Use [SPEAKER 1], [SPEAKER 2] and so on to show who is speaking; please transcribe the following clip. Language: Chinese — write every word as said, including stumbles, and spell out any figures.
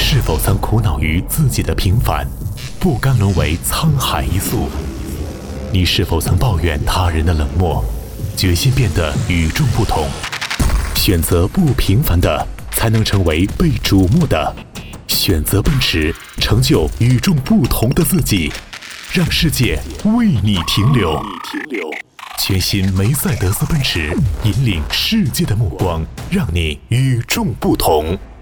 [SPEAKER 1] 是否曾苦恼于自己的平凡，不甘沦为沧海一粟？你是否曾抱怨他人的冷漠，决心变得与众不同？选择不平凡的，才能成为被瞩目的。选择奔驰，成就与众不同的自己，让世界为你停留。全新梅赛德斯奔驰引领世界的目光，让你与众不同。